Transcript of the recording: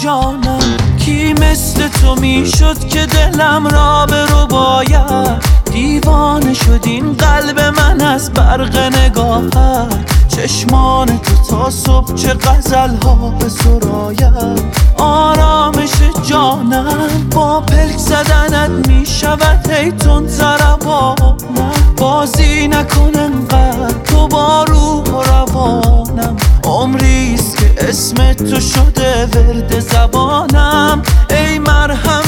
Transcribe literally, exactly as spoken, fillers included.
جانم، کی مثل تو میشد که دلم را به رو باید. دیوانه شد این قلب من از برق نگاهت، چشمان تو تا صبح چه غزل ها به سراید. آرامش جانم با پلک زدنت میشود هی تند ضربانم. بازی نکن انقدر تو با روح و روانم، عمریست که اسم تو شده ورد زبانم. ای مرهم